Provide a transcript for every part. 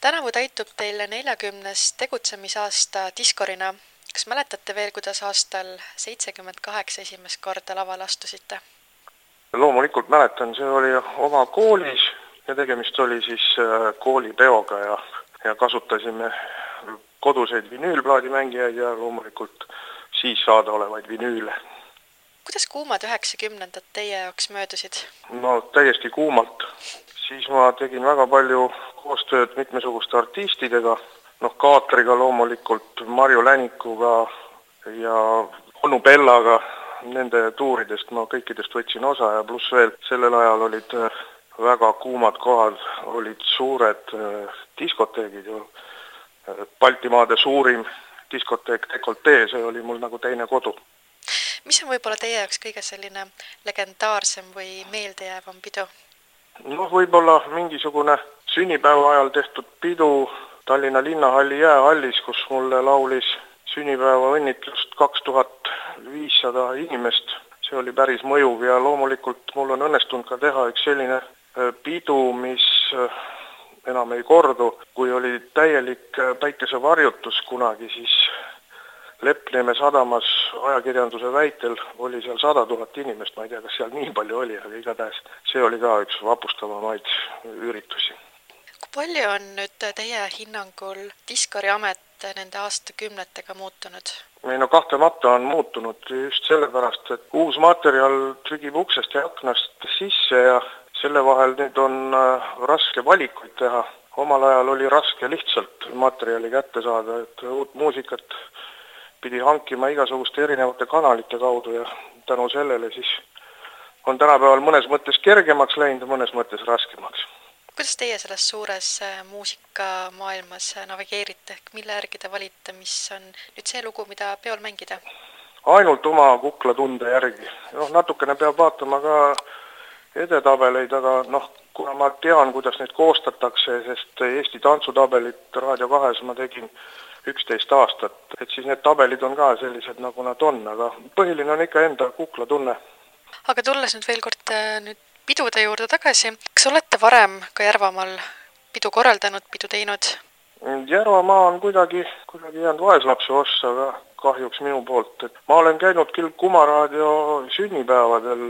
Tänavu täitub teil 40. tegutsemisaasta diskorina. Kas mäletate veel, kuidas aastal 78 esimest korda laval astusite? Loomulikult mäletan, see oli oma koolis ja tegemist oli siis koolipeoga ja kasutasime koduseid vinüülplaadimängijaid ja loomulikult siis saadaolevaid vinüüle. Kuidas kuumad 90-ndad teie jaoks möödusid? No täiesti kuumalt. Siis ma tegin väga palju koostööd mitmesuguste artistidega, Kaatriga loomulikult, Marju Länikuga ja Onu Bellaga. Nende tuuridest ma kõikidest võtsin osa ja pluss veel sellel ajal olid väga kuumad kohad, olid suured diskoteegid ju. Baltimaade suurim diskoteek Dekoltee, see oli mul nagu teine kodu. Mis on võib-olla teie jaoks kõige selline legendaarsem või meeldejäävam pidu? Võib-olla mingisugune sünnipäeva ajal tehtud pidu Tallinna Linnahalli jäähallis, kus mulle laulis sünnipäeva õnnitlust 2500 inimest. See oli päris mõjuv ja loomulikult mul on õnnestunud ka teha üks selline pidu, mis enam ei kordu. Kui oli täielik päikesevarjutus kunagi, siis Lepneeme sadamas ajakirjanduse väitel oli seal 100 000 inimest, ma ei tea, kas seal nii palju oli, aga igatahes see oli ka üks vapustavamaid üritusi. Kui palju on nüüd teie hinnangul diskoriamet nende aastakümnetega muutunud? Kahtlemata on muutunud just sellepärast, et uus materjal trügib uksest ja aknast sisse ja selle vahel nüüd on raske valikuid teha. Omal ajal oli raske lihtsalt materjali kätte saada, et uut muusikat pidi hankima igasuguste erinevate kanalite kaudu ja tänu sellele siis on tänapäeval mõnes mõttes kergemaks läinud ja mõnes mõttes raskemaks. Kuidas teie selles suures muusikamaailmas navigeerite? Mille järgi te valite, mis on nüüd see lugu, mida peol mängida? Ainult oma kuklatunde järgi. Natukene peab vaatama ka edetabeleid, aga kuna ma tean, kuidas neid koostatakse, sest Eesti tantsutabelit Raadio 2 ma tegin 11 aastat, et siis need tabelid on ka sellised, nagu nad on, aga põhiline on ikka enda kuklatunne. Aga tulles nüüd veel kord pidude juurde tagasi, kas olete varem ka Järvamaal pidu korraldanud, pidu teinud? Järvamaa on kuidagi jäänud vaeslapse ossa, aga kahjuks minu poolt. Ma olen käinud küll Kumaraadio sünnipäevadel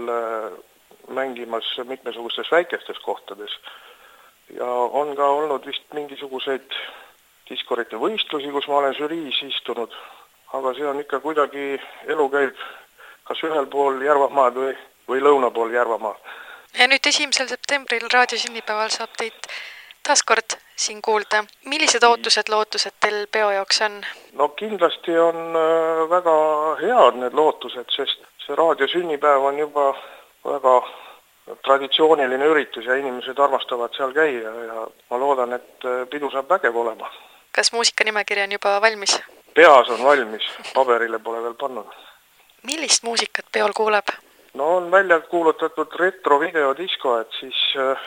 mängimas mitmesugustes väikestes kohtades ja on ka olnud vist mingisuguseid diskorite võistlusi, kus ma olen žüriis istunud, aga see on ikka kuidagi, elu käib kas ühel pool Järvamaad või lõuna pool Järvamaa. Ja nüüd 1. septembril raadiosünnipäeval saab teid taaskord siin kuulda. Millised lootused teil peo jaoks on? Kindlasti on väga head need lootused, sest see raadiosünnipäev on juba väga traditsiooniline üritus ja inimesed armastavad seal käia ja ma loodan, et pidu saab vägev olema. Kas muusikanimekiri on juba valmis? Peas on valmis, paberile pole veel pannud. Millist muusikat peol kuuleb? On välja kuulutatud retrovideodisko, et siis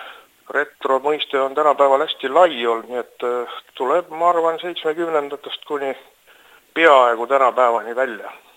retro mõiste on tänapäeval hästi lai olnud, nii et tuleb, ma arvan, 70-ndatest kuni peaaegu tänapäevani välja.